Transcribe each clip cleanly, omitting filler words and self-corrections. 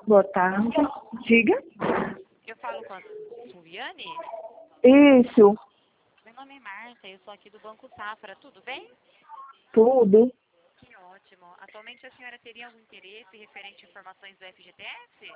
Boa tarde. Diga. Eu falo com a Suviane? Isso, Meu nome é Marta, eu sou aqui do Banco Safra, tudo bem? tudo. Que ótimo. Atualmente a senhora teria algum interesse referente a informações do FGTS?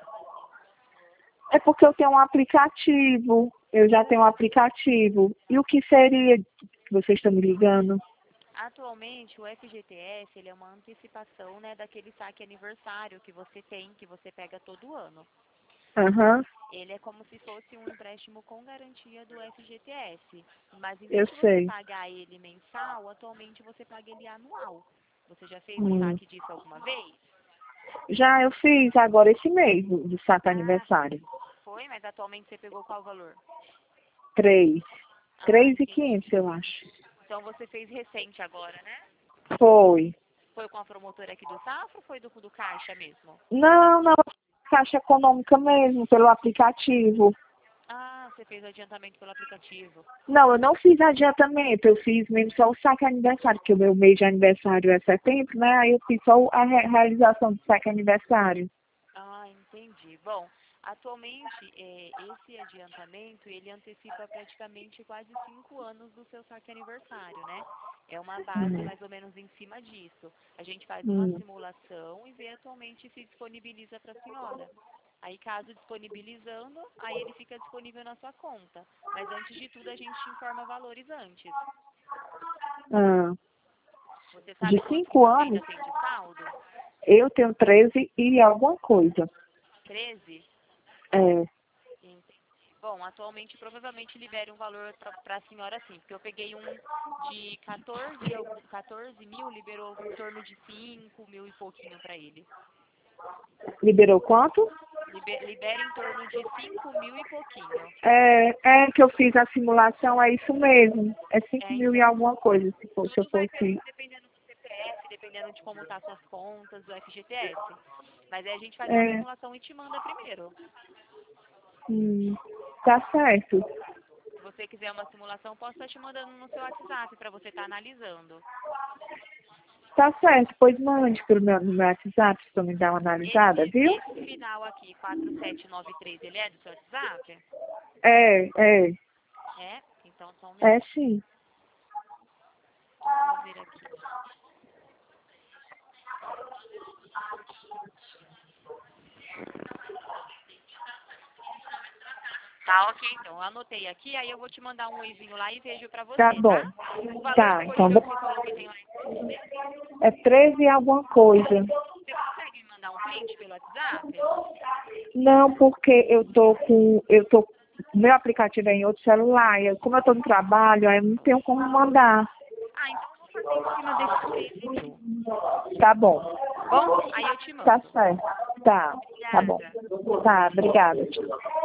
É porque eu tenho um aplicativo. Eu já tenho um aplicativo. E o que seria que vocês estão me ligando? Atualmente o FGTS ele é uma antecipação, né, daquele saque aniversário que você tem, que você pega todo ano. Aham, Ele é como se fosse um empréstimo com garantia do FGTS, mas em eu vez de você sei. pagar ele mensal, atualmente você paga ele anual. Você já fez um Hum. saque disso alguma vez? Já eu fiz agora esse mês do saco Ah, aniversário. foi, mas atualmente você pegou qual valor? 3. Ah, 3.500, entendi. eu acho. Então você fez recente agora, né? Foi. Foi com a promotora aqui do Safra ou foi do Caixa mesmo? Não, não. Caixa econômica mesmo, pelo aplicativo. Ah, você fez o adiantamento pelo aplicativo. Não, eu não fiz adiantamento, eu fiz mesmo só o saque aniversário, porque o meu mês de aniversário é setembro, né? Aí eu fiz só a realização do saque aniversário. Ah, entendi. Bom, atualmente esse adiantamento ele antecipa praticamente quase 5 anos do seu saque aniversário, né? É uma base Hum, mais ou menos em cima disso. A gente faz uma hum. simulação e vê atualmente se disponibiliza para a senhora. Aí, caso disponibilizando, aí ele fica disponível na sua conta. Mas antes de tudo, a gente te informa valores antes. Ah, Você de sabe quanto que 5 você anos, ainda tem de saldo? eu tenho 13 e alguma coisa. 13? É, Entendi. Bom, atualmente provavelmente libere um valor para a senhora sim, porque eu peguei um de 14 mil, liberou em torno de 5 mil e pouquinho para ele. liberou quanto? Libera em torno de 5 mil e pouquinho. É que eu fiz a simulação, é isso mesmo. É 5.000 e Então, alguma coisa, se eu tudo vai fosse. dependendo do CPF, dependendo de como tá suas contas, do FGTS. Mas aí a gente faz uma É, simulação e te manda primeiro. hum, tá certo. Se você quiser uma simulação, posso estar te mandando no seu WhatsApp para você estar analisando. Tá certo, pois mande no meu WhatsApp pra me dar uma analisada, viu? Esse final aqui, 4793, ele é do seu WhatsApp? É, É? Então só um é minutinho. sim. Eu vou ver aqui. Tá, ok, então. Eu anotei aqui, aí eu vou te mandar um oizinho lá e vejo pra Tá você, bom. tá? O valor de Tá, então colisão que você falou que tem lá é 13 e alguma coisa. você consegue me mandar um print pelo WhatsApp? Não, porque meu aplicativo é em outro celular, como eu tô no trabalho, aí eu não tenho como mandar. Ah, então eu vou fazer em cima desse 13 mil. Tá bom, Bom, aí eu te tá mando. certo. Tá bom. Obrigada. Tá, obrigada.